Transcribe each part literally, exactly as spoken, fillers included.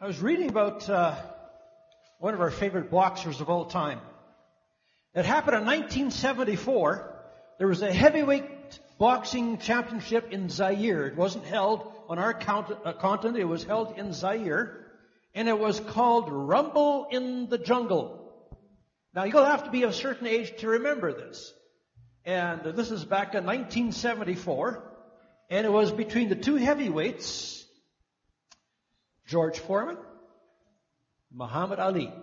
I was reading about uh, one of our favorite boxers of all time. It happened in nineteen seventy-four. There was a heavyweight boxing championship in Zaire. It wasn't held on our count- uh, continent. It was held in Zaire. And it was called Rumble in the Jungle. Now, you'll have to be of a certain age to remember this. And uh, this is back in nineteen seventy-four. And it was between the two heavyweights, George Foreman, Muhammad Ali.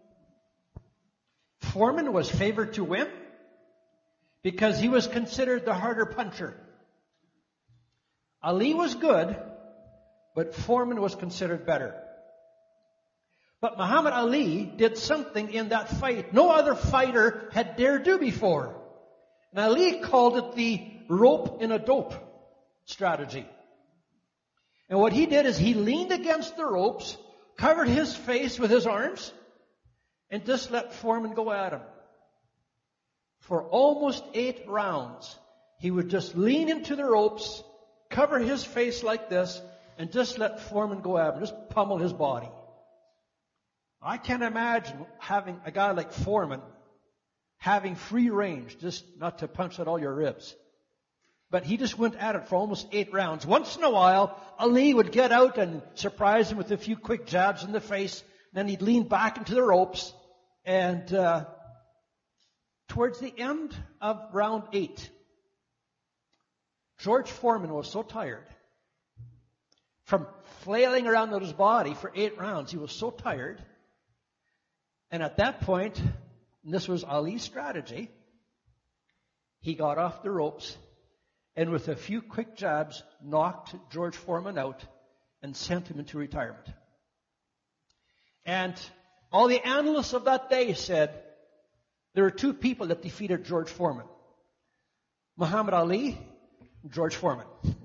Foreman was favored to win because he was considered the harder puncher. Ali was good, but Foreman was considered better. But Muhammad Ali did something in that fight no other fighter had dared do before. And Ali called it the rope in a dope strategy. And what he did is he leaned against the ropes, covered his face with his arms, and just let Foreman go at him. For almost eight rounds, he would just lean into the ropes, cover his face like this, and just let Foreman go at him, just pummel his body. I can't imagine having a guy like Foreman having free range, just not to punch at all your ribs. But he just went at it for almost eight rounds. Once in a while, Ali would get out and surprise him with a few quick jabs in the face. Then he'd lean back into the ropes. And uh, towards the end of round eight, George Foreman was so tired from flailing around on his body for eight rounds. He was so tired. And at that point, and this was Ali's strategy, he got off the ropes and with a few quick jabs knocked George Foreman out and sent him into retirement. And all the analysts of that day said there were two people that defeated George Foreman. Muhammad Ali and George Foreman.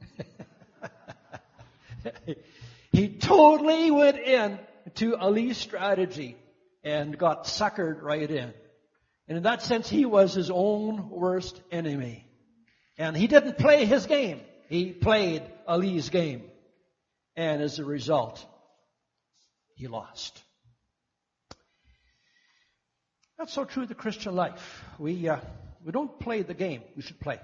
He totally went in to Ali's strategy and got suckered right in. And in that sense, he was his own worst enemy. And he didn't play his game. He played Ali's game. And as a result, he lost. That's so true of the Christian life. We uh, we don't play the game we should play.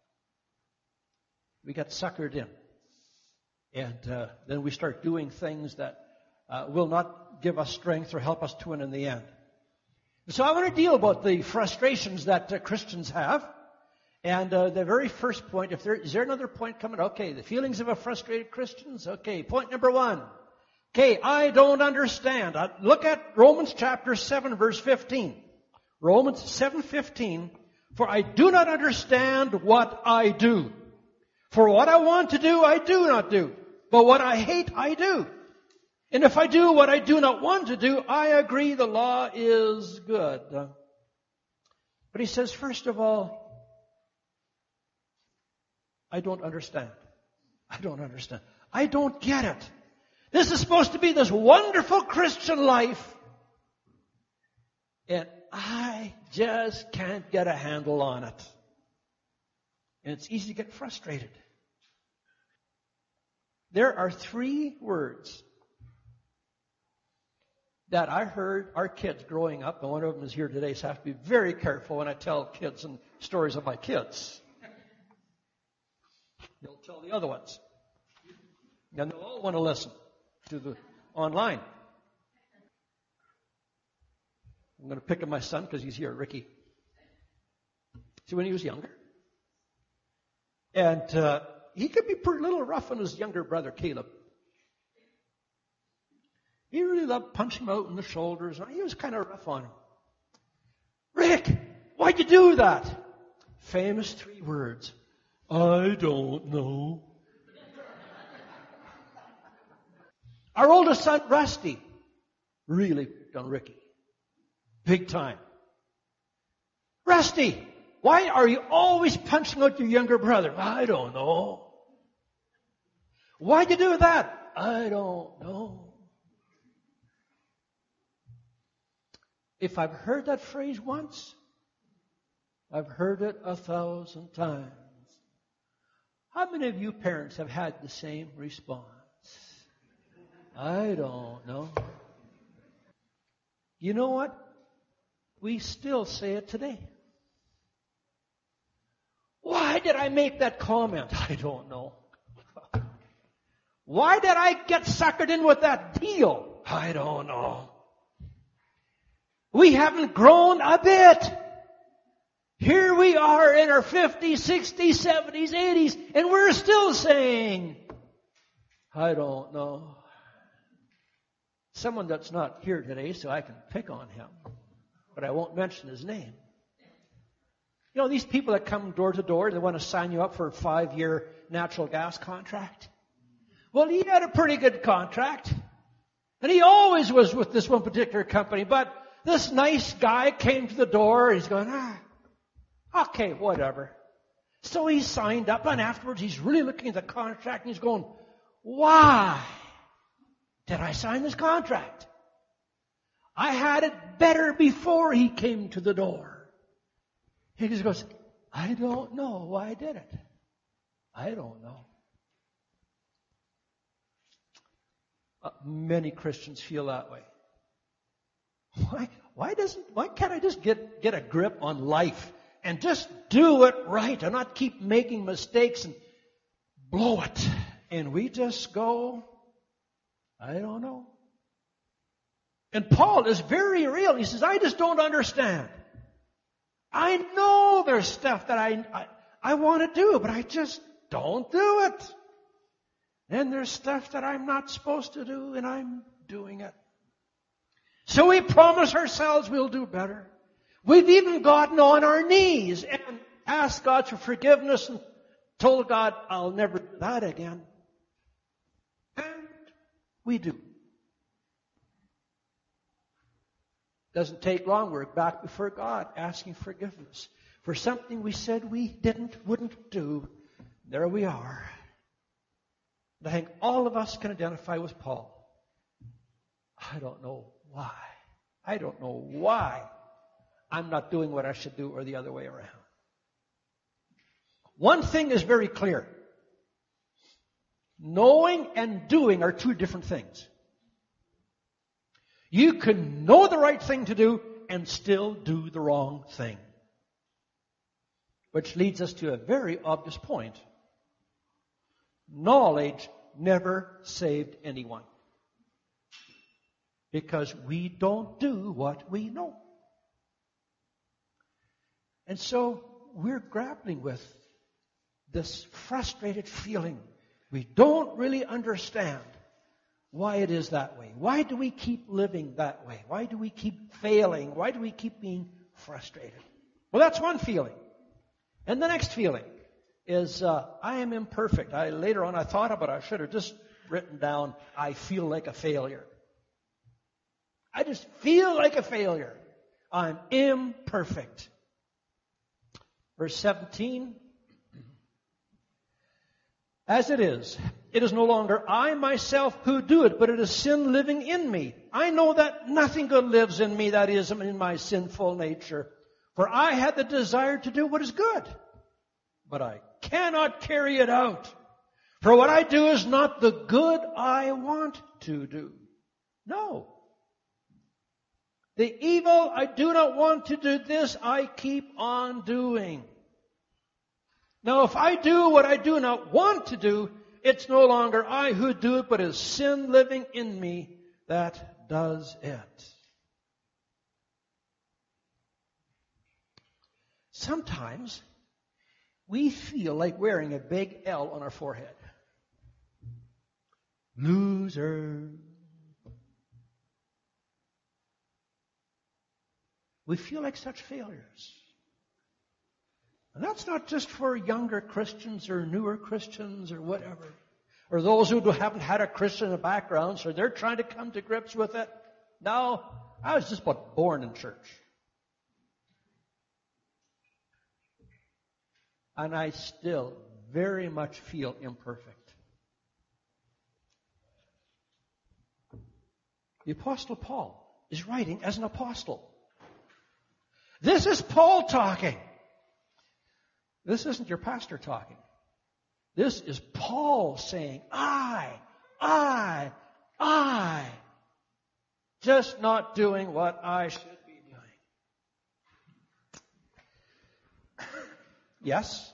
We get suckered in. And uh, then we start doing things that uh, will not give us strength or help us to win in the end. So I want to deal about the frustrations that uh, Christians have. And uh, the very first point, if there is there another point coming? Okay, the feelings of a frustrated Christians. Okay, point number one. Okay, I don't understand. Uh, look at Romans chapter seven, verse fifteen. Romans seven fifteen. For I do not understand what I do. For what I want to do, I do not do. But what I hate, I do. And if I do what I do not want to do, I agree the law is good. Uh, but he says, first of all, I don't understand. I don't understand. I don't get it. This is supposed to be this wonderful Christian life. And I just can't get a handle on it. And it's easy to get frustrated. There are three words that I heard our kids growing up, and one of them is here today, so I have to be very careful when I tell kids and stories of my kids. They'll tell the other ones. And they'll all want to listen to the online. I'm going to pick up my son because he's here, Ricky. See, when he was younger. And uh, he could be pretty little rough on his younger brother, Caleb. He really loved punching him out in the shoulders. He was kind of rough on him. Rick, why'd you do that? Famous three words. I don't know. Our oldest son, Rusty, really picked on Ricky. Big time. Rusty, why are you always punching out your younger brother? I don't know. Why'd you do that? I don't know. If I've heard that phrase once, I've heard it a thousand times. How many of you parents have had the same response? I don't know. You know what? We still say it today. Why did I make that comment? I don't know. Why did I get suckered in with that deal? I don't know. We haven't grown a bit. Here we are in our fifties, sixties, seventies, eighties, and we're still saying, I don't know. Someone that's not here today, so I can pick on him, but I won't mention his name. You know, these people that come door to door, they want to sign you up for a five-year natural gas contract. Well, he had a pretty good contract. And he always was with this one particular company. But this nice guy came to the door. And he's going, ah, okay, whatever. So he signed up. And afterwards, he's really looking at the contract. And he's going, why did I sign this contract? I had it better before he came to the door. He just goes, I don't know why I did it. I don't know. Uh, many Christians feel that way. Why, why doesn't, why can't I just get, get a grip on life and just do it right and not keep making mistakes and blow it? And we just go, I don't know. And Paul is very real. He says, I just don't understand. I know there's stuff that I, I, I want to do, but I just don't do it. And there's stuff that I'm not supposed to do, and I'm doing it. So we promise ourselves we'll do better. We've even gotten on our knees and asked God for forgiveness and told God, I'll never do that again. And we do. Doesn't take long. We're back before God asking forgiveness for something we said we didn't, wouldn't do. There we are. And I think all of us can identify with Paul. I don't know why. I don't know why I'm not doing what I should do or the other way around. One thing is very clear. Knowing and doing are two different things. You can know the right thing to do and still do the wrong thing. Which leads us to a very obvious point. Knowledge never saved anyone. Because we don't do what we know. And so we're grappling with this frustrated feeling. We don't really understand why it is that way. Why do we keep living that way? Why do we keep failing? Why do we keep being frustrated? Well, that's one feeling. And the next feeling is, uh, I am imperfect. I later on I thought about it. I should have just written down, I feel like a failure. I just feel like a failure. I'm imperfect. Verse seventeen. As it is, it is no longer I myself who do it, but it is sin living in me. I know that nothing good lives in me, that is, in my sinful nature. For I had the desire to do what is good, but I cannot carry it out. For what I do is not the good I want to do. No. The evil I do not want to do, this I keep on doing. Now, if I do what I do not want to do, it's no longer I who do it, but it's sin living in me that does it. Sometimes we feel like wearing a big L on our forehead. Loser. We feel like such failures. And that's not just for younger Christians or newer Christians or whatever. Or those who haven't had a Christian background, so they're trying to come to grips with it. No, I was just about born in church. And I still very much feel imperfect. The Apostle Paul is writing as an apostle. This is Paul talking. This isn't your pastor talking. This is Paul saying, I, I, I just not doing what I should be doing. Yes.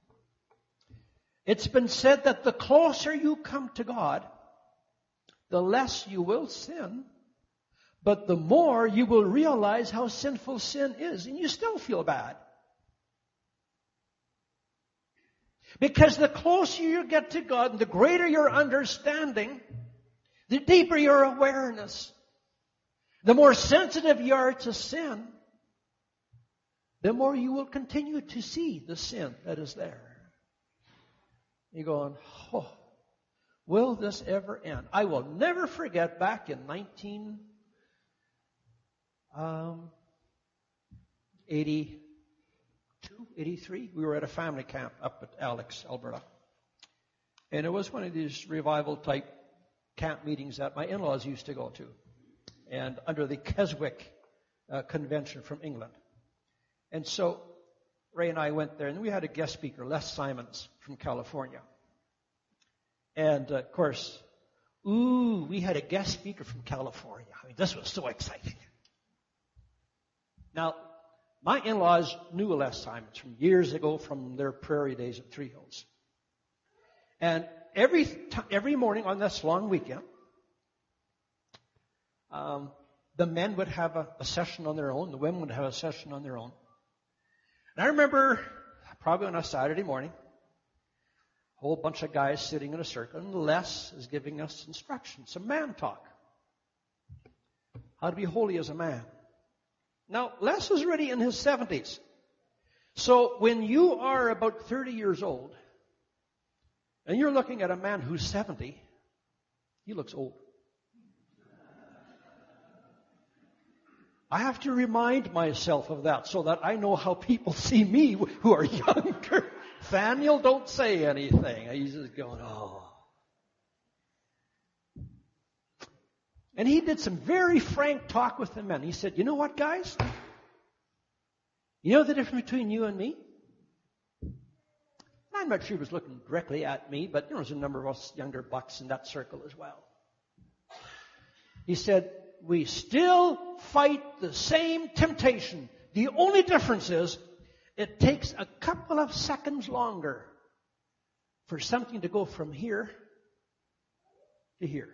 It's been said that the closer you come to God, the less you will sin, but the more you will realize how sinful sin is, and you still feel bad. Because the closer you get to God, and the greater your understanding, the deeper your awareness, the more sensitive you are to sin, the more you will continue to see the sin that is there. You're going, oh, will this ever end? I will never forget back in nineteen eighty-two, eighty-three, we were at a family camp up at Alex, Alberta. And it was one of these revival type camp meetings that my in-laws used to go to. And under the Keswick uh, Convention from England. And so Ray and I went there, and we had a guest speaker, Les Simons from California. And, uh, of course, ooh, we had a guest speaker from California. I mean, this was so exciting. Now, my in-laws knew Les Simons from years ago from their prairie days at Three Hills. And every t- every morning on this long weekend, um, the men would have a, a session on their own. The women would have a session on their own. And I remember, probably on a Saturday morning, a whole bunch of guys sitting in a circle, and Les is giving us instructions, some man talk. How to be holy as a man. Now, Les is already in his seventies. So when you are about thirty years old, and you're looking at a man who's seventy, he looks old. I have to remind myself of that so that I know how people see me who are younger. Thaniel, don't say anything. He's just going, oh. And he did some very frank talk with the men. He said, you know what, guys? You know the difference between you and me? I'm not sure he was looking directly at me, but you know, there's a number of us younger bucks in that circle as well. He said, we still fight the same temptation. The only difference is it takes a couple of seconds longer for something to go from here to here.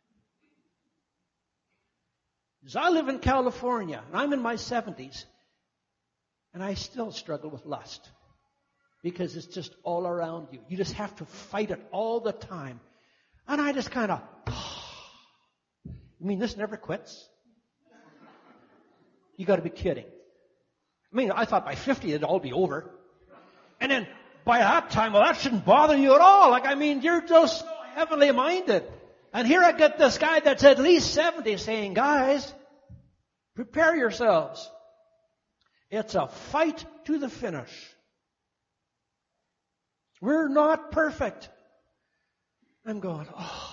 Because I live in California, and I'm in my seventies, and I still struggle with lust. Because it's just all around you. You just have to fight it all the time. And I just kind of, you mean this never quits? You got to be kidding. I mean, I thought by fifty it'd all be over. And then by that time, well, that shouldn't bother you at all. Like, I mean, you're just so heavenly minded. And here I get this guy that's at least seventy saying, guys, prepare yourselves. It's a fight to the finish. We're not perfect. I'm going, oh.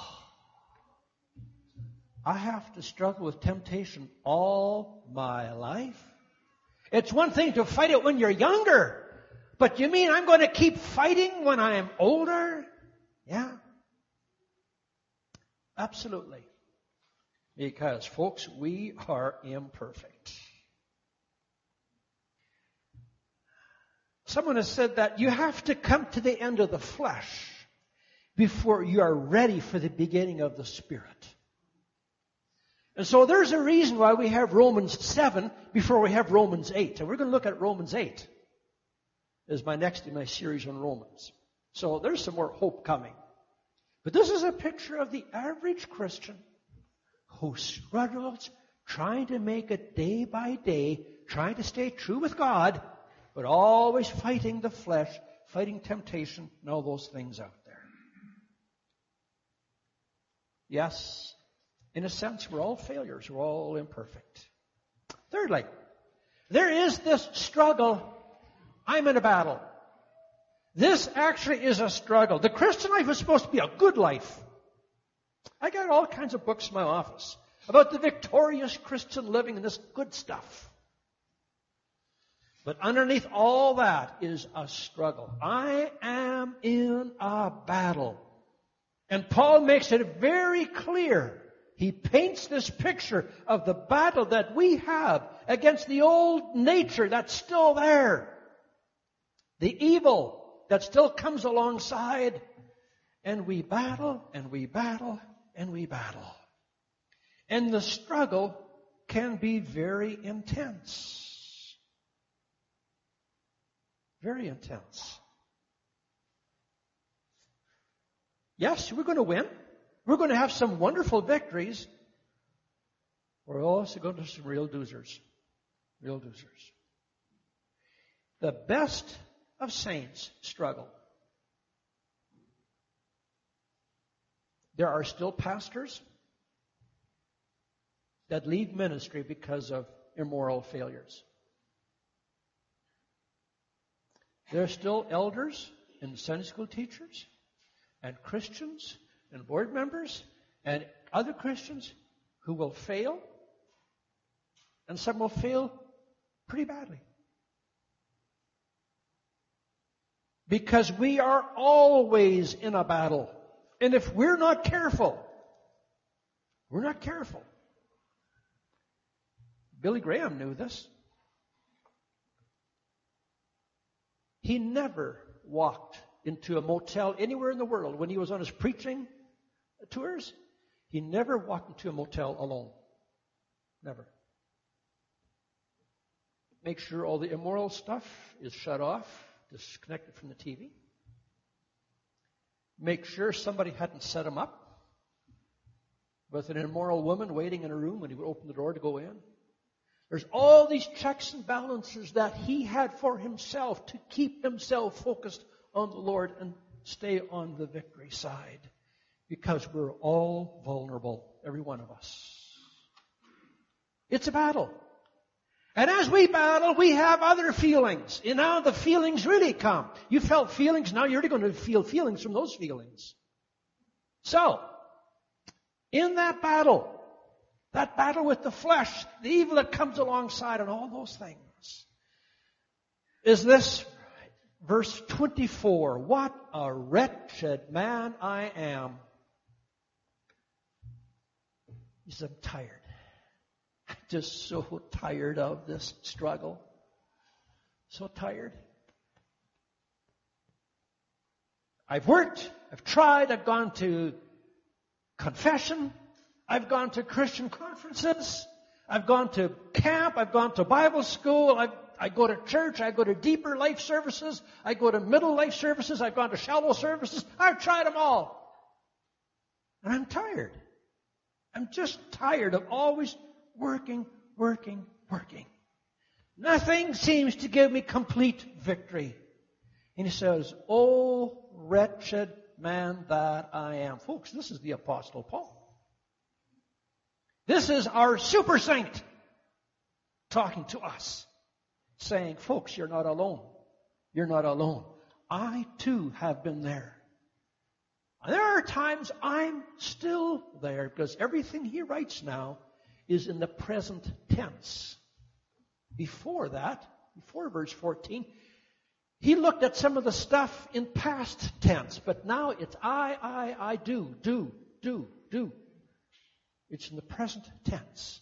I have to struggle with temptation all my life. It's one thing to fight it when you're younger. But you mean I'm going to keep fighting when I am older? Yeah. Absolutely. Because, folks, we are imperfect. Someone has said that you have to come to the end of the flesh before you are ready for the beginning of the Spirit. And so there's a reason why we have Romans seven before we have Romans eight. And we're going to look at Romans eight as my next in my series on Romans. So there's some more hope coming. But this is a picture of the average Christian who struggles trying to make it day by day, trying to stay true with God, but always fighting the flesh, fighting temptation, and all those things out there. Yes, in a sense, we're all failures. We're all imperfect. Thirdly, there is this struggle. I'm in a battle. This actually is a struggle. The Christian life is supposed to be a good life. I got all kinds of books in my office about the victorious Christian living and this good stuff. But underneath all that is a struggle. I am in a battle. And Paul makes it very clear he paints this picture of the battle that we have against the old nature that's still there. The evil that still comes alongside. And we battle, and we battle, and we battle. And the struggle can be very intense. Very intense. Yes, we're going to win. We're going to have some wonderful victories. We're also going to have some real doozers. Real doozers. The best of saints struggle. There are still pastors that leave ministry because of immoral failures. There are still elders and Sunday school teachers and Christians and board members and other Christians who will fail, and some will fail pretty badly. Because we are always in a battle. And if we're not careful, we're not careful. Billy Graham knew this. He never walked into a motel anywhere in the world when he was on his preaching tours. He never walked into a motel alone. Never. Make sure all the immoral stuff is shut off, disconnected from the T V. Make sure somebody hadn't set him up with an immoral woman waiting in a room when he would open the door to go in. There's all these checks and balances that he had for himself to keep himself focused on the Lord and stay on the victory side. Because we're all vulnerable, every one of us. It's a battle. And as we battle, we have other feelings. And now the feelings really come. You felt feelings, now you're going to feel feelings from those feelings. So, in that battle, that battle with the flesh, the evil that comes alongside and all those things, is this verse twenty-four. What a wretched man I am. He said, I'm tired. I'm just so tired of this struggle. So tired. I've worked, I've tried, I've gone to confession, I've gone to Christian conferences, I've gone to camp, I've gone to Bible school, I've, I go to church, I go to deeper life services, I go to middle life services, I've gone to shallow services, I've tried them all. And I'm tired. I'm just tired of always working, working, working. Nothing seems to give me complete victory. And he says, oh, wretched man that I am. Folks, this is the Apostle Paul. This is our super saint talking to us, saying, folks, you're not alone. You're not alone. I too have been there. There are times I'm still there, because everything he writes now is in the present tense. Before that, before verse fourteen, he looked at some of the stuff in past tense, but now it's I, I, I do, do, do, do. It's in the present tense.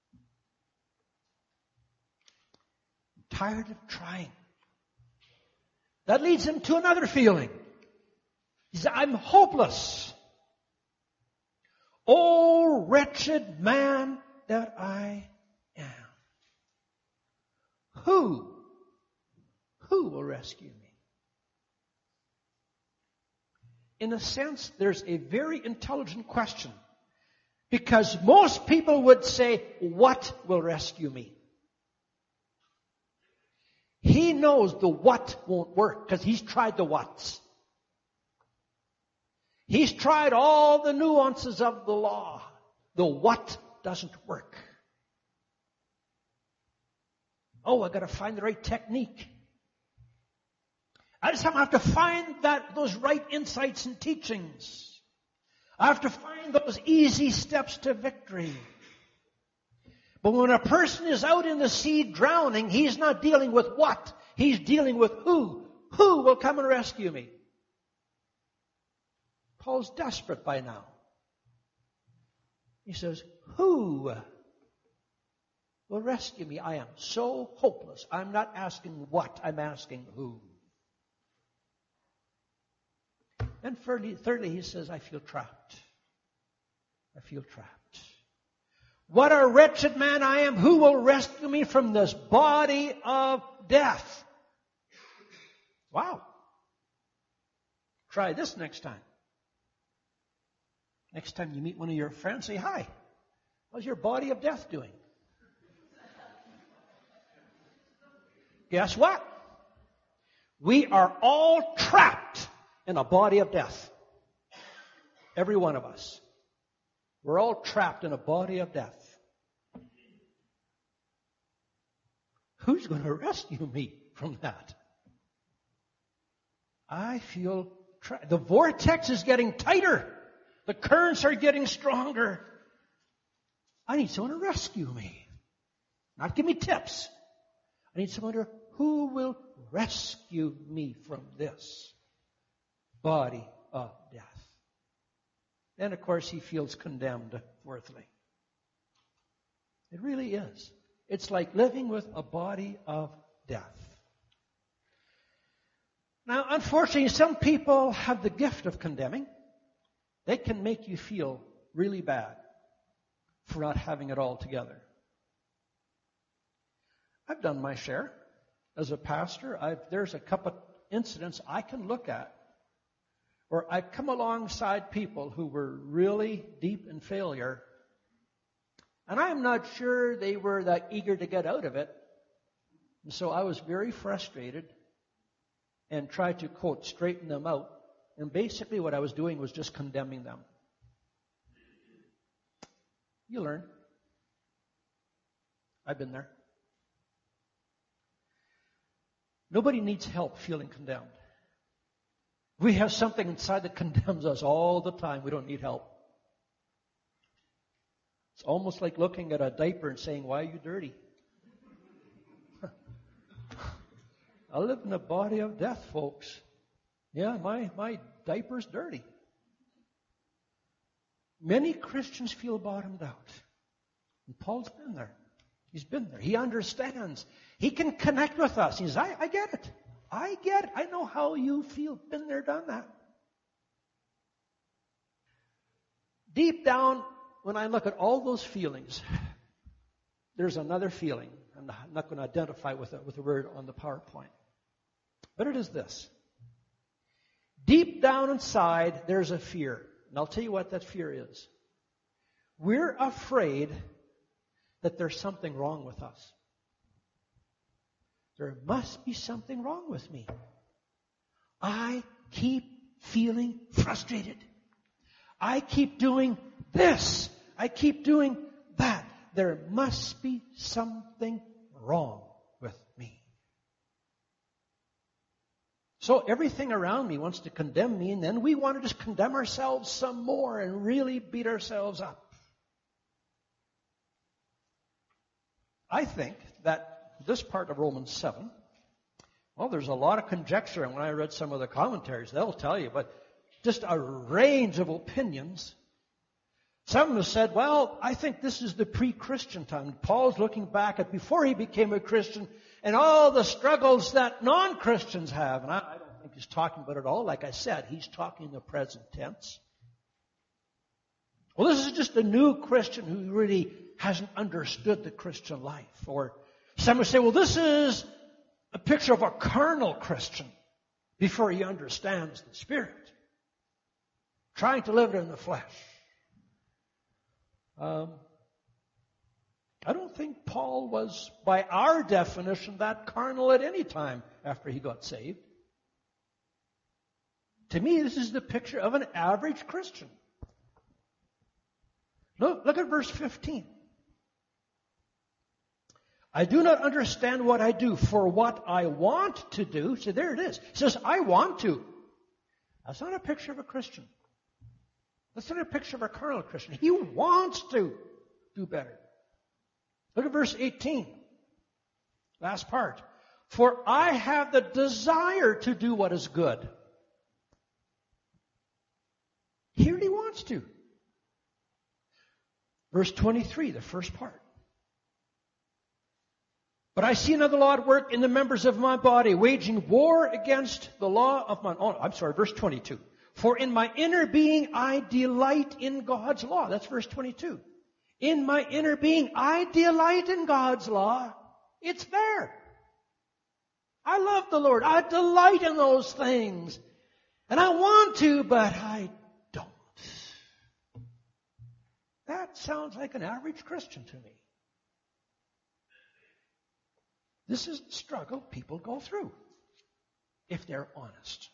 I'm tired of trying. That leads him to another feeling. He said, I'm hopeless. Oh, wretched man that I am. Who? Who will rescue me? In a sense, there's a very intelligent question. Because most people would say, what will rescue me? He knows the what won't work because he's tried the whats. He's tried all the nuances of the law. The what doesn't work. Oh, I've got to find the right technique. I just have to find that those right insights and teachings. I have to find those easy steps to victory. But when a person is out in the sea drowning, he's not dealing with what. He's dealing with who. Who will come and rescue me? Paul's desperate by now. He says, who will rescue me? I am so hopeless. I'm not asking what, I'm asking who. And thirdly, thirdly, he says, I feel trapped. I feel trapped. What a wretched man I am. Who will rescue me from this body of death? Wow. Try this next time. Next time you meet one of your friends, say, hi, how's your body of death doing? Guess what? We are all trapped in a body of death. Every one of us. We're all trapped in a body of death. Who's going to rescue me from that? I feel trapped. The vortex is getting tighter. The currents are getting stronger. I need someone to rescue me. Not give me tips. I need someone to, who will rescue me from this body of death? Then, of course, he feels condemned, fourthly. It really is. It's like living with a body of death. Now, unfortunately, some people have the gift of condemning. They can make you feel really bad for not having it all together. I've done my share. As a pastor, I've, there's a couple incidents I can look at where I've come alongside people who were really deep in failure, and I'm not sure they were that eager to get out of it. And so I was very frustrated and tried to, quote, straighten them out. And basically what I was doing was just condemning them. You learn. I've been there. Nobody needs help feeling condemned. We have something inside that condemns us all the time. We don't need help. It's almost like looking at a diaper and saying, why are you dirty? I live in a body of death, folks. Yeah, my, my diaper's dirty. Many Christians feel bottomed out. And Paul's been there. He's been there. He understands. He can connect with us. He says, I, I get it. I get it. I know how you feel. Been there, done that. Deep down, when I look at all those feelings, there's another feeling. I'm not going to identify with it with a word on the PowerPoint. But it is this. Deep down inside, there's a fear. And I'll tell you what that fear is. We're afraid that there's something wrong with us. There must be something wrong with me. I keep feeling frustrated. I keep doing this. I keep doing that. There must be something wrong with me. So everything around me wants to condemn me, and then we want to just condemn ourselves some more and really beat ourselves up. I think that this part of Romans seven, well, there's a lot of conjecture, and when I read some of the commentaries, they'll tell you, but just a range of opinions. Some have said, well, I think this is the pre-Christian time. Paul's looking back at before he became a Christian and all the struggles that non-Christians have. And I, I don't think he's talking about it all. Like I said, he's talking in the present tense. Well, this is just a new Christian who really hasn't understood the Christian life. Or some would say, well, this is a picture of a carnal Christian before he understands the Spirit. Trying to live it in the flesh. Um, I don't think Paul was, by our definition, that carnal at any time after he got saved. To me, this is the picture of an average Christian. Look, look at verse fifteen. I do not understand what I do, for what I want to do. So there it is. It says, I want to. That's not a picture of a Christian. That's not a picture of a carnal Christian. He wants to do better. Look at verse eighteen. Last part. For I have the desire to do what is good. Here he wants to. Verse twenty-three, the first part. But I see another law at work in the members of my body, waging war against the law of my own. I'm sorry, verse twenty-two. For in my inner being I delight in God's law. That's verse twenty-two. In my inner being I delight in God's law. It's there. I love the Lord. I delight in those things. And I want to, but I don't. That sounds like an average Christian to me. This is the struggle people go through, if they're honest.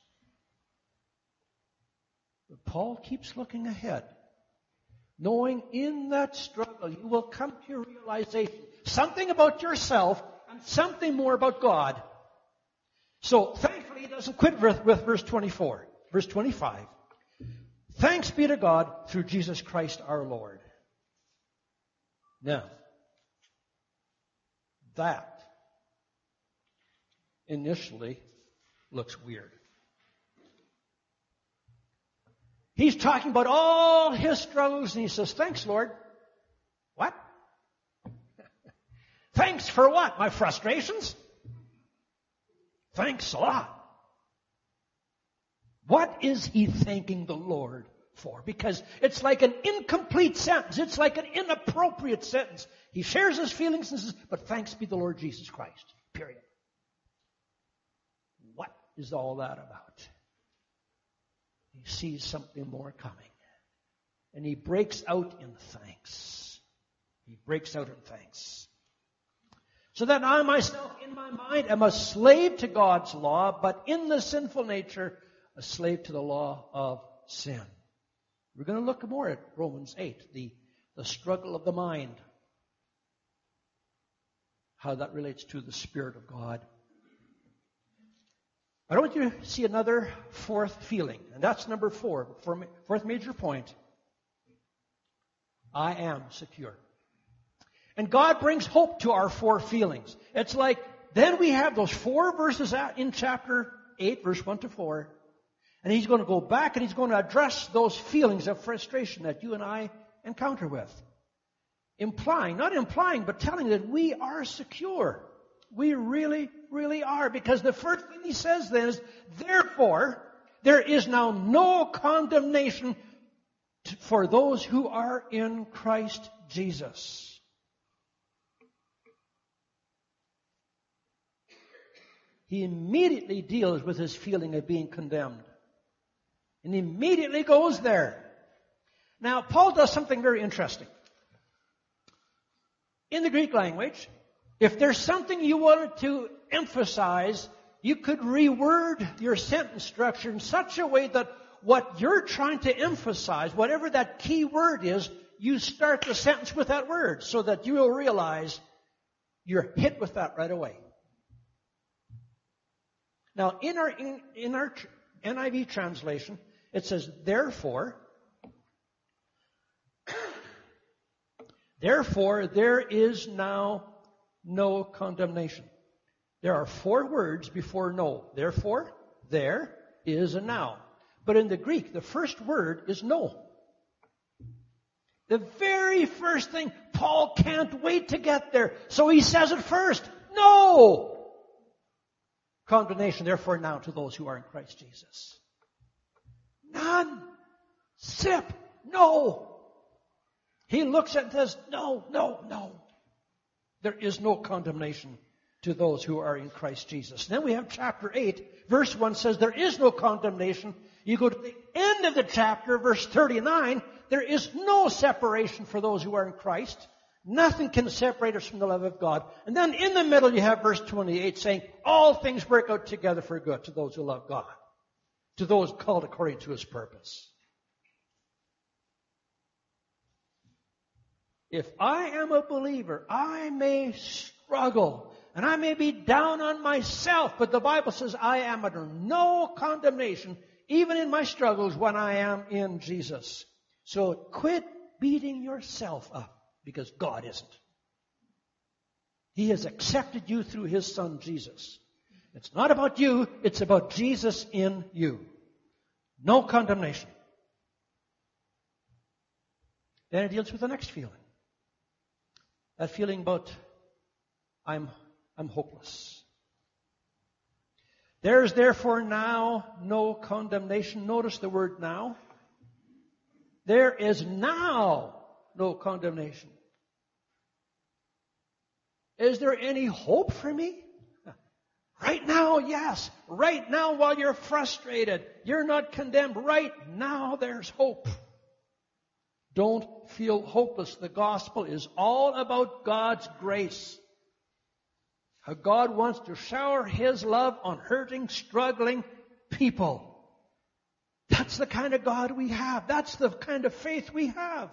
But Paul keeps looking ahead, knowing in that struggle you will come to your realization, something about yourself and something more about God. So, thankfully, he doesn't quit with, with verse twenty-four. Verse twenty-five. Thanks be to God through Jesus Christ our Lord. Now, that initially looks weird. He's talking about all his struggles, and he says, thanks, Lord. What? Thanks for what? My frustrations? Thanks a lot. What is he thanking the Lord for? Because it's like an incomplete sentence. It's like an inappropriate sentence. He shares his feelings and says, but thanks be the Lord Jesus Christ. Period. What is all that about? He sees something more coming. And he breaks out in thanks. He breaks out in thanks. So that I myself in my mind am a slave to God's law, but in the sinful nature, a slave to the law of sin. We're going to look more at Romans eight, the, the struggle of the mind. How that relates to the Spirit of God. I want you to see another fourth feeling, and that's number four, fourth major point. I am secure. And God brings hope to our four feelings. It's like, then we have those four verses in chapter eight, verse one to four, and he's going to go back and he's going to address those feelings of frustration that you and I encounter with. Implying, not implying, but telling that we are secure. We really, really are. Because the first thing he says then is, therefore, there is now no condemnation for those who are in Christ Jesus. He immediately deals with his feeling of being condemned. And he immediately goes there. Now, Paul does something very interesting. In the Greek language, if there's something you wanted to emphasize, you could reword your sentence structure in such a way that what you're trying to emphasize, whatever that key word is, you start the sentence with that word so that you will realize you're hit with that right away. Now, in our, in, in our N I V translation, it says, therefore, therefore, there is now no condemnation. There are four words before no. Therefore, there is a now. But in the Greek, the first word is no. The very first thing, Paul can't wait to get there. So he says it first. No! Condemnation, therefore, now to those who are in Christ Jesus. None. Zip. No. He looks at this. No, no, no. There is no condemnation to those who are in Christ Jesus. Then we have chapter eight. Verse one says there is no condemnation. You go to the end of the chapter, verse thirty-nine. There is no separation for those who are in Christ. Nothing can separate us from the love of God. And then in the middle you have verse twenty-eight saying, all things work out together for good to those who love God. To those called according to His purpose. If I am a believer, I may struggle. And I may be down on myself. But the Bible says I am under no condemnation, even in my struggles when I am in Jesus. So quit beating yourself up. Because God isn't. He has accepted you through His Son, Jesus. It's not about you, it's about Jesus in you. No condemnation. Then it deals with the next feeling. That feeling about I'm, I'm hopeless. There is therefore now no condemnation. Notice the word now. There is now no condemnation. Is there any hope for me? Right now, yes. Right now, while you're frustrated, you're not condemned. Right now, there's hope. Don't feel hopeless. The gospel is all about God's grace. How God wants to shower His love on hurting, struggling people. That's the kind of God we have. That's the kind of faith we have.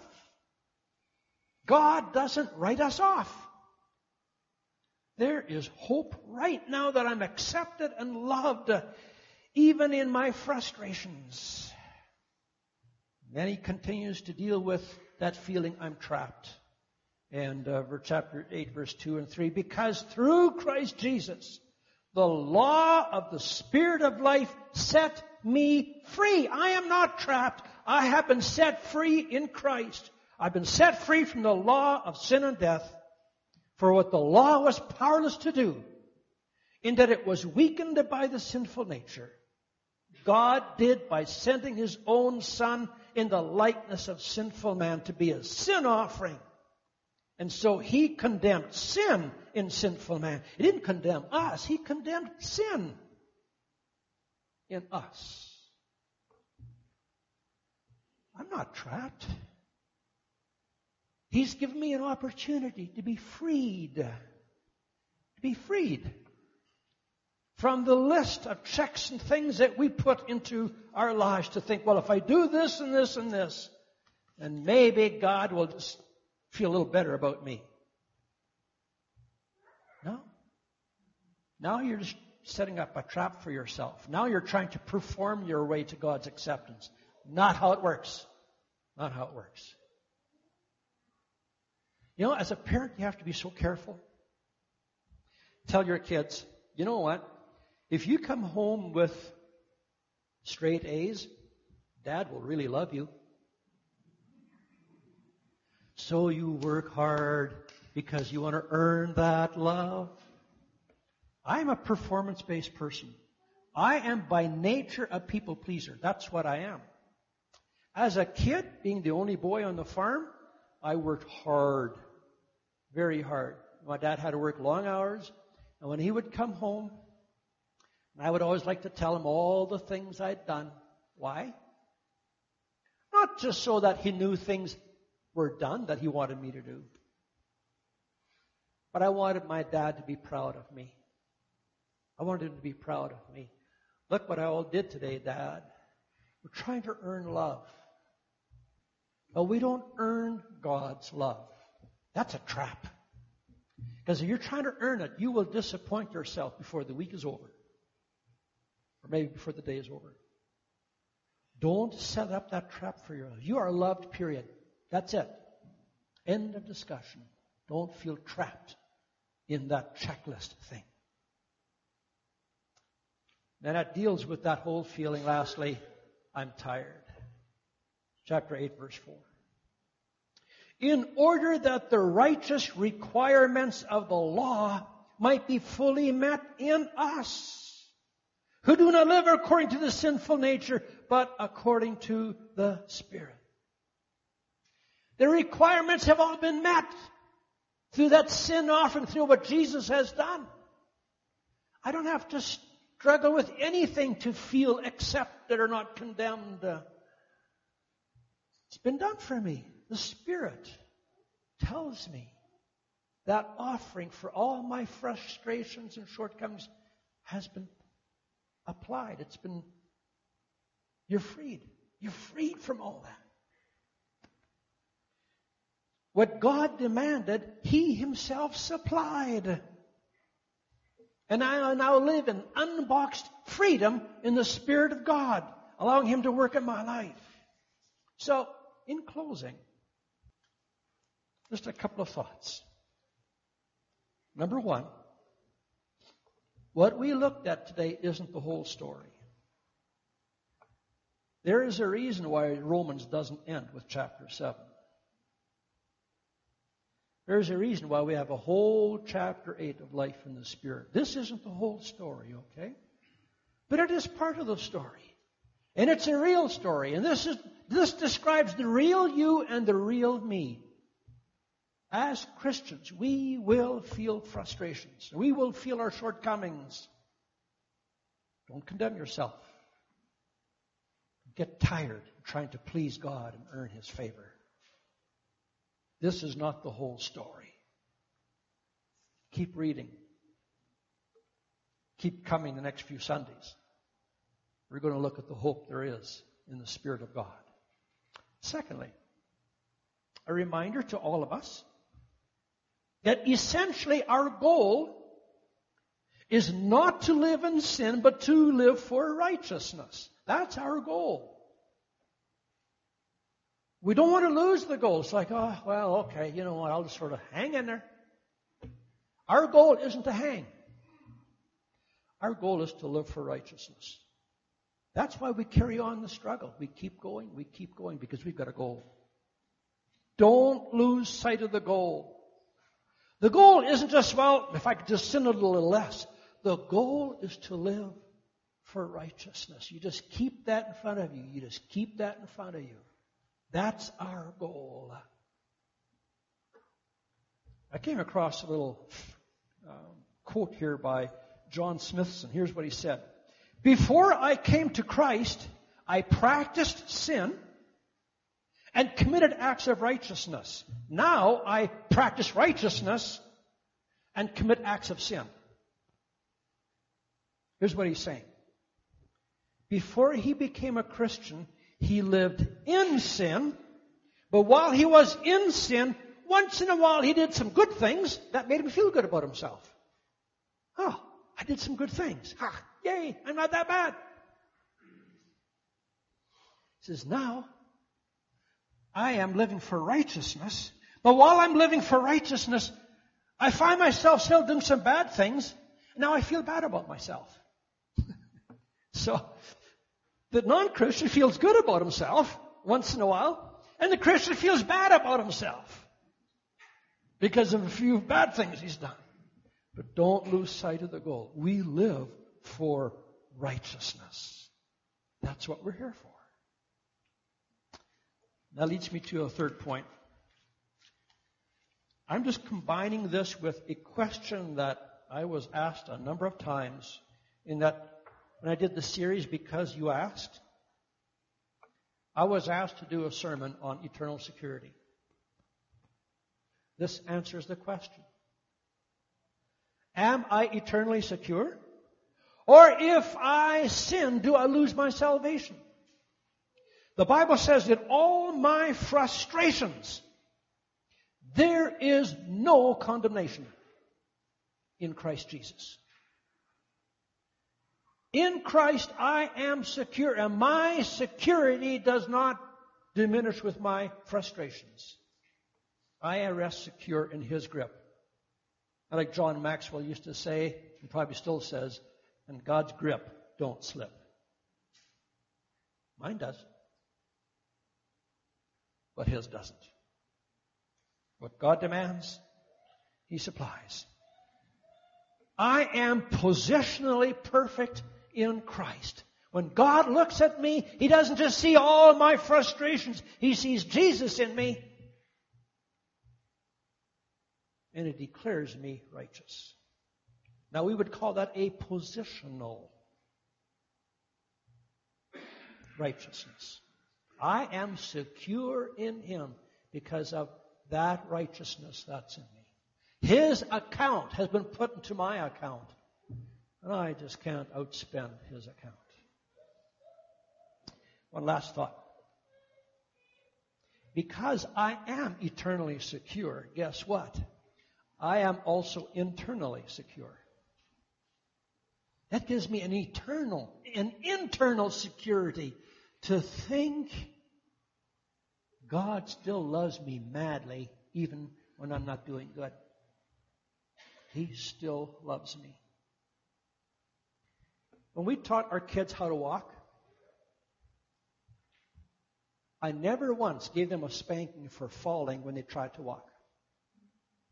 God doesn't write us off. There is hope right now that I'm accepted and loved, uh, even in my frustrations. Then he continues to deal with that feeling, I'm trapped. And uh, chapter eight, verse two and three, because through Christ Jesus, the law of the Spirit of life set me free. I am not trapped. I have been set free in Christ. I've been set free from the law of sin and death. For what the law was powerless to do, in that it was weakened by the sinful nature, God did by sending His own Son in the likeness of sinful man to be a sin offering. And so He condemned sin in sinful man. He didn't condemn us. He condemned sin in us. I'm not trapped. He's given me an opportunity to be freed. To be freed from the list of checks and things that we put into our lives to think, well, if I do this and this and this, then maybe God will just feel a little better about me. No. Now you're just setting up a trap for yourself. Now you're trying to perform your way to God's acceptance. Not how it works. Not how it works. You know, as a parent, you have to be so careful. Tell your kids, you know what? If you come home with straight A's, Dad will really love you. So you work hard because you want to earn that love. I'm a performance-based person. I am by nature a people pleaser. That's what I am. As a kid, being the only boy on the farm, I worked hard, very hard. My dad had to work long hours, and when he would come home, I would always like to tell him all the things I'd done. Why? Not just so that he knew things were done that he wanted me to do, but I wanted my dad to be proud of me. I wanted him to be proud of me. Look what I all did today, Dad. We're trying to earn love. But we don't earn God's love. That's a trap. Because if you're trying to earn it, you will disappoint yourself before the week is over. Or maybe before the day is over. Don't set up that trap for yourself. You are loved, period. That's it. End of discussion. Don't feel trapped in that checklist thing. Then that deals with that whole feeling, lastly, I'm tired. Chapter eight, verse four. In order that the righteous requirements of the law might be fully met in us, who do not live according to the sinful nature, but according to the Spirit. The requirements have all been met through that sin offering, through what Jesus has done. I don't have to struggle with anything to feel accepted or not condemned. It's been done for me. The Spirit tells me that offering for all my frustrations and shortcomings has been applied. It's been, you're freed. You're freed from all that. What God demanded, He Himself supplied. And I now live in unboxed freedom in the Spirit of God, allowing Him to work in my life. So, in closing, just a couple of thoughts. Number one, what we looked at today isn't the whole story. There is a reason why Romans doesn't end with chapter seven. There's a reason why we have a whole chapter eight of life in the Spirit. This isn't the whole story, okay? But it is part of the story. And it's a real story. And this is this describes the real you and the real me. As Christians, we will feel frustrations. We will feel our shortcomings. Don't condemn yourself. Get tired trying to please God and earn His favor. This is not the whole story. Keep reading. Keep coming the next few Sundays. We're going to look at the hope there is in the Spirit of God. Secondly, a reminder to all of us that essentially our goal is not to live in sin, but to live for righteousness. That's our goal. We don't want to lose the goal. It's like, oh, well, okay, you know what, I'll just sort of hang in there. Our goal isn't to hang. Our goal is to live for righteousness. That's why we carry on the struggle. We keep going, we keep going, because we've got a goal. Don't lose sight of the goal. The goal isn't just, well, if I could just sin a little less. The goal is to live for righteousness. You just keep that in front of you. You just keep that in front of you. That's our goal. I came across a little um, quote here by John Smithson. Here's what he said. Before I came to Christ, I practiced sin and committed acts of righteousness. Now I practice righteousness and commit acts of sin. Here's what he's saying. Before he became a Christian, he lived in sin, but while he was in sin, once in a while he did some good things that made him feel good about himself. Oh, I did some good things. Ha, yay, I'm not that bad. He says, now I am living for righteousness, but while I'm living for righteousness, I find myself still doing some bad things, and now I feel bad about myself. So, the non-Christian feels good about himself once in a while, and the Christian feels bad about himself because of a few bad things he's done. But don't lose sight of the goal. We live for righteousness. That's what we're here for. That leads me to a third point. I'm just combining this with a question that I was asked a number of times in that when I did the series Because You Asked, I was asked to do a sermon on eternal security. This answers the question. Am I eternally secure? Or if I sin, do I lose my salvation? The Bible says that all my frustrations, there is no condemnation in Christ Jesus. In Christ I am secure, and my security does not diminish with my frustrations. I rest secure in His grip. And like John Maxwell used to say, and probably still says, and God's grip don't slip. Mine does. But His doesn't. What God demands, He supplies. I am positionally perfect in Christ. When God looks at me, He doesn't just see all my frustrations. He sees Jesus in me. And it declares me righteous. Now we would call that a positional righteousness. I am secure in Him because of that righteousness that's in me. His account has been put into my account. And I just can't outspend His account. One last thought. Because I am eternally secure, guess what? I am also internally secure. That gives me an eternal, an internal security to think God still loves me madly even when I'm not doing good. He still loves me. When we taught our kids how to walk, I never once gave them a spanking for falling when they tried to walk.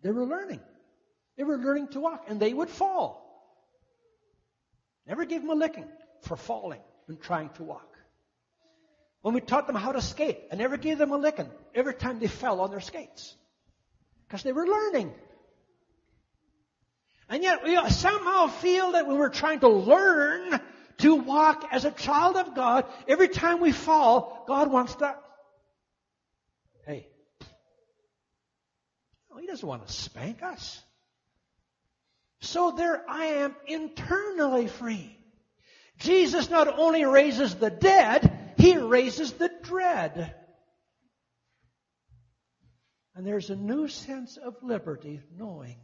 They were learning. They were learning to walk, and they would fall. Never gave them a licking for falling and trying to walk. When we taught them how to skate, I never gave them a licking every time they fell on their skates. Because they were learning. And yet we somehow feel that when we're trying to learn to walk as a child of God, every time we fall, God wants to, hey, no, He doesn't want to spank us. So there I am internally free. Jesus not only raises the dead, He raises the dread. And there's a new sense of liberty knowing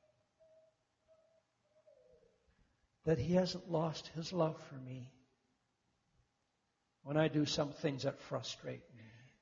that He hasn't lost His love for me when I do some things that frustrate me.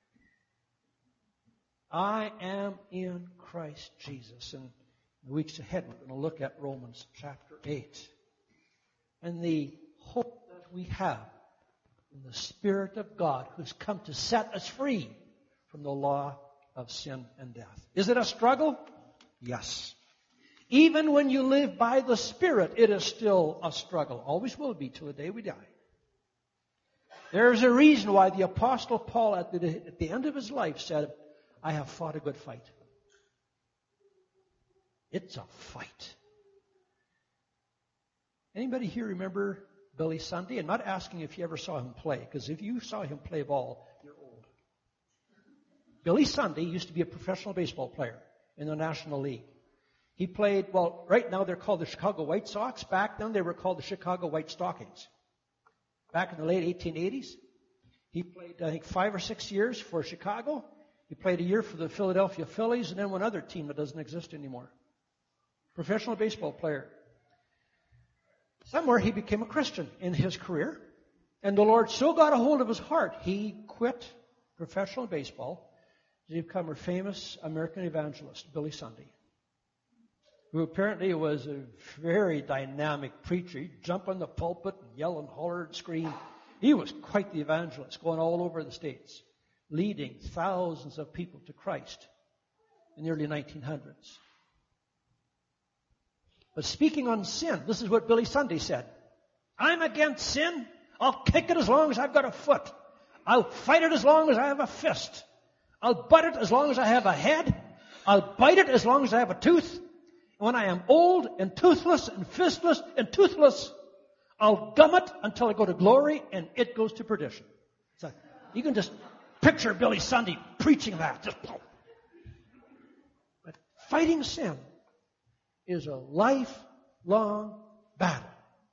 I am in Christ Jesus. And in the weeks ahead, we're going to look at Romans chapter eight. And the hope that we have in the Spirit of God who's come to set us free from the law of sin and death. Is it a struggle? Yes. Even when you live by the Spirit, it is still a struggle. Always will be till the day we die. There's a reason why the Apostle Paul at the, at the end of his life said, I have fought a good fight. It's a fight. Anybody here remember Billy Sunday? I'm not asking if you ever saw him play, because if you saw him play ball, you're old. Billy Sunday used to be a professional baseball player in the National League. He played, well, right now they're called the Chicago White Sox. Back then they were called the Chicago White Stockings. Back in the late eighteen eighties, he played, I think, five or six years for Chicago. He played a year for the Philadelphia Phillies and then one other team that doesn't exist anymore. Professional baseball player. Somewhere he became a Christian in his career. And the Lord so got a hold of his heart, he quit professional baseball to become a famous American evangelist, Billy Sunday, who apparently was a very dynamic preacher. He'd jump on the pulpit and yell and holler and scream. He was quite the evangelist, going all over the States, leading thousands of people to Christ in the early nineteen hundreds. But speaking on sin, this is what Billy Sunday said. I'm against sin. I'll kick it as long as I've got a foot. I'll fight it as long as I have a fist. I'll butt it as long as I have a head. I'll bite it as long as I have a tooth. When I am old and toothless and fistless and toothless, I'll gum it until I go to glory and it goes to perdition. So you can just picture Billy Sunday preaching that. Just, but fighting sin is a lifelong battle.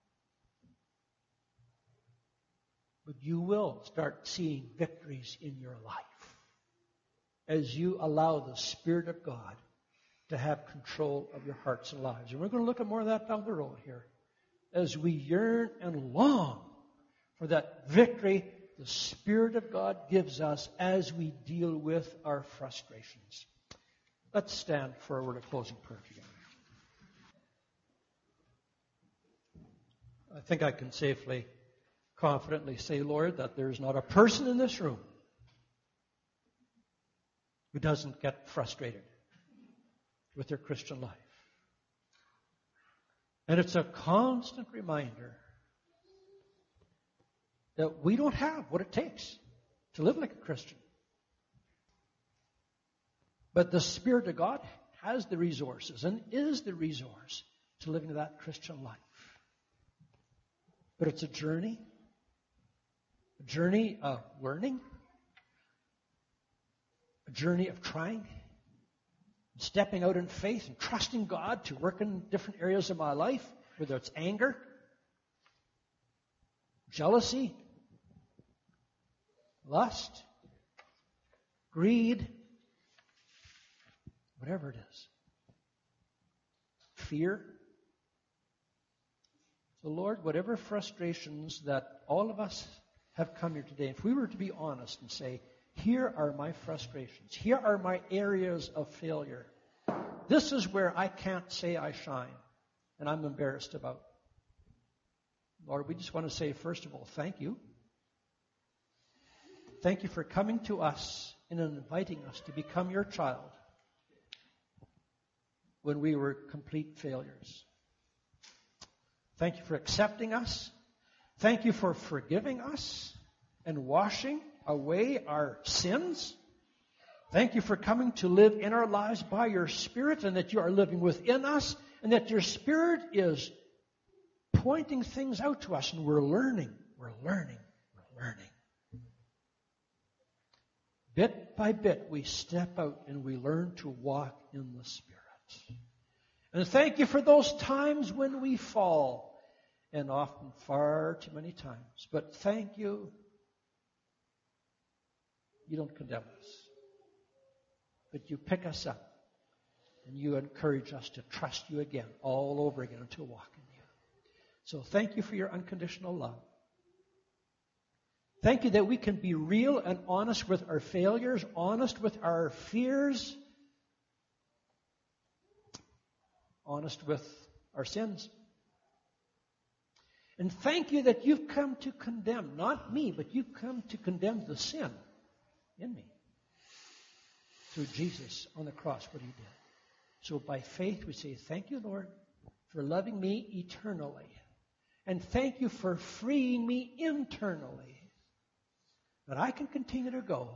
But you will start seeing victories in your life as you allow the Spirit of God to have control of your hearts and lives. And we're going to look at more of that down the road here as we yearn and long for that victory the Spirit of God gives us as we deal with our frustrations. Let's stand for a word of closing prayer together. I think I can safely, confidently say, Lord, that there's not a person in this room who doesn't get frustrated with their Christian life. And it's a constant reminder that we don't have what it takes to live like a Christian. But the Spirit of God has the resources and is the resource to living that Christian life. But it's a journey, a journey of learning, a journey of trying, stepping out in faith and trusting God to work in different areas of my life, whether it's anger, jealousy, lust, greed, whatever it is, fear. So Lord, whatever frustrations that all of us have come here today, if we were to be honest and say, here are my frustrations, here are my areas of failure, this is where I can't say I shine and I'm embarrassed about. Lord, we just want to say, first of all, thank you. Thank you for coming to us and inviting us to become your child. when we were complete failures. Thank you for accepting us. Thank you for forgiving us and washing away our sins. Thank you for coming to live in our lives by your Spirit, and that you are living within us, and that your Spirit is pointing things out to us, and we're learning, we're learning, we're learning. Bit by bit, we step out and we learn to walk in the Spirit. And thank you for those times when we fall, and often far too many times. But thank you, you don't condemn us, but you pick us up and you encourage us to trust you again, all over again, and to walk in you. So thank you for your unconditional love. Thank you that we can be real and honest with our failures, honest with our fears, honest with our sins. And thank you that you've come to condemn, not me, but you've come to condemn the sin in me through Jesus on the cross, what he did. So by faith we say, thank you, Lord, for loving me eternally. And thank you for freeing me internally, that I can continue to go.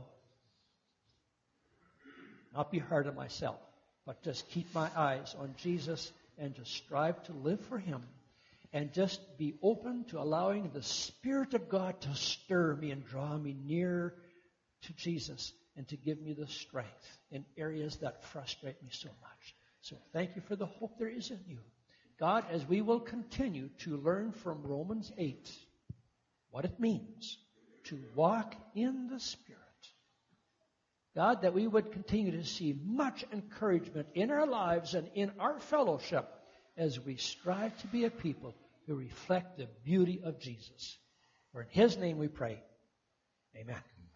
Not be hard on myself, but just keep my eyes on Jesus and just strive to live for him. And just be open to allowing the Spirit of God to stir me and draw me near to Jesus and to give me the strength in areas that frustrate me so much. So thank you for the hope there is in you. God, as we will continue to learn from Romans eight what it means to walk in the Spirit, God, that we would continue to see much encouragement in our lives and in our fellowship as we strive to be a people who reflect the beauty of Jesus. For in his name we pray. Amen.